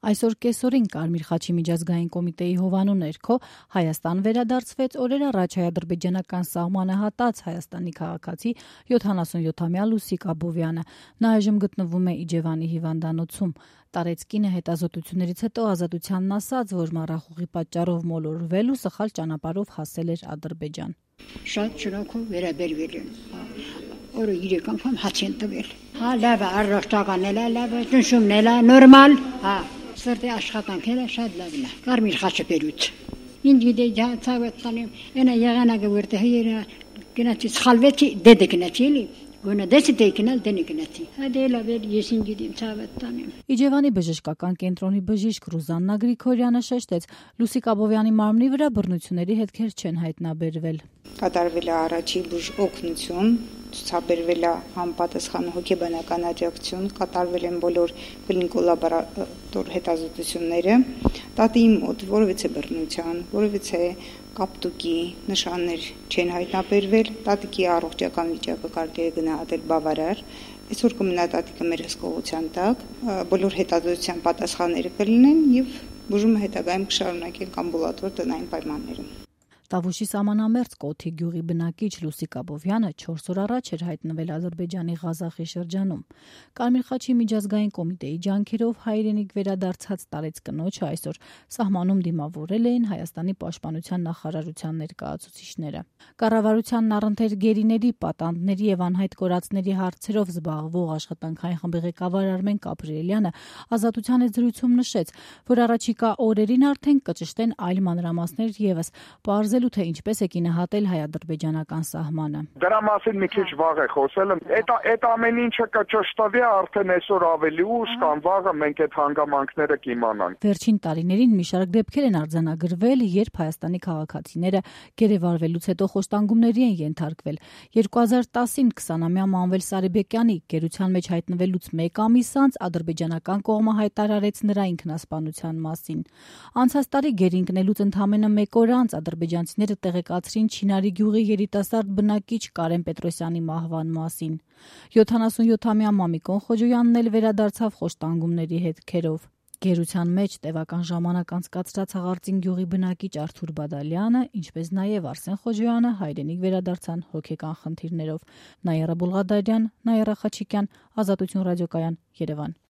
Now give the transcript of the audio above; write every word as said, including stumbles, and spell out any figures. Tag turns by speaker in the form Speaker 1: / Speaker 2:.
Speaker 1: Այսօր կեսօրին Կարմիր խաչի միջազգային կոմիտեի հովանու ներքո Հայաստան վերադարձվեց օրեր առաջ հայ-ադրբեջանական սահմանը հատած Հայաստանի քաղաքացի յոթանասունյոթամյա Լուսիկ Աբովյանը։ Նա այժմ գտնվում է Իջևանի հիվանդանոցում։ Տարեցկինը հետազոտություններից հետո ազատությանն ասաց, որ մառախուղի պատճառով մոլորվել ու սխալ ճանապարհով հասել էր Ադրբեջան։
Speaker 2: Շատ շնորհքով վերաբերվել են։ Օրը երեք անգամ հաց են տվել։ Հա լավ է, առողջական է, լավ է, ճնշումն է, նորմալ, հա, սրտի աշխատանքները շատ լավն է։ Կարմիր խաչը բերուց։ Ինձ գիտե ցավը տանեմ, այնա եղանակը որտեղ է, գնացի սխալվեցի, դեդը գնացի էլի։ Գոնա դեսի դեկնալ դենի գնացի։ Հədə լավ է, ես ինձ գիտեմ ցավը տանեմ։
Speaker 1: Իջևանի բժշկական կենտրոնի բժիշկ Ռուզաննա Գրիգորյանը շեշտեց, Լուսիկ Աբովյանի մարմնի վրա բռնությունների հետքեր չեն հայտնաբերվել։
Speaker 3: Կատարվել է առաջի բուժ օգնություն, ցուցաբերվել է համապատասխան հոգեբանական աջակցություն, կատարվել են բոլոր կլինիկոլ լաբորատոր հետազոտությունները, տատիի մոտ որևէ բռնության, որևէ կապտուկի նշաններ չեն հայտնաբերվել, տատիկի առողջական վիճակը կարելի է գնահատել բավարար, այսօր կմնա տատիկը մեր հսկողության տակ, բոլոր հետազոտության պատասխանները կլինեն եւ բուժումը հետագայում կշարունակենք ամբուլատոր տնային պայմաններում։
Speaker 1: Տավուշի սահմանամերձ Կոթի գյուղի բնակիչ Լուսիկ Աբովյանը չորս օր առաջ էր հայտնվել Ադրբեջանի Ղազախի շրջանում։ Կարմիր խաչի միջազգային կոմիտեի ջանքերով հայրենիք վերադարձած տարեց կնոջը այսօր սահմանում դիմավորել էին Հայաստանի պաշտպանության նախարարության ներկայացուցիչները։ Կառավարությանն առընթեր գերիների, պատանդների եւ անհայտ կորածների հարցերով զբաղվող աշխատանքային խմբի ղեկավար Արմեն Կապրիելյանը ազատության զրույցում նշեց, որ առաջիկա օրերին արդեն կճշտեն այլ մանրամասներ եւս, պարզելու թե ինչպես է կինահատել հայ-ադրբեջանական սահմանը։
Speaker 4: Դրա մասին մի քիչ վաղ է խոսել, այդ այդ ամեն ինչը կճշտվի արդեն այսօր ավելի ուշ կամ վաղը մենք այդ հանգամանքները կիմանանք։
Speaker 1: Վերջին տարիներին մի շարք դեպքեր են արձանագրվել, երբ Հայաստանի քաղաքացիները գերեվարվելուց հետո խոշտանգումների են ենթարկվել։ երկու հազար տասին քսանամյա Մանվել Սարիբեկյանի գերության մեջ հայտնվելուց մեկ ամիս անց ադրբեջանական կողմը հայտարարեց նրա ինքնասպանության մասին։ Անցած տարի գերինկնելուց ընդամենը մեկ օր անց ադրբեջանցիները տեղեկացրին Չինարի գյուղի երիտասարդ բնակիչ Կարեն Պետրոսյանի մահվան մասին։ յոթանասունյոթամյա Մամիկոն Խոջոյանն էլ վերադարձավ խոշտանգումների հետքերով։ Գերության մեջ տևական ժամանակ անցկացրած Հաղարծին գյուղի բնակիչ Արթուր Բադալյանը, ինչպես նաև Արսեն Խոջոյանը հայրենիք վերադարձան հոգեկան խնդիրներով։ Նաիրա Բուլղադարյան, Նաիրա Խաչիկյան, Ազատություն ռադիոկայան, Երևան։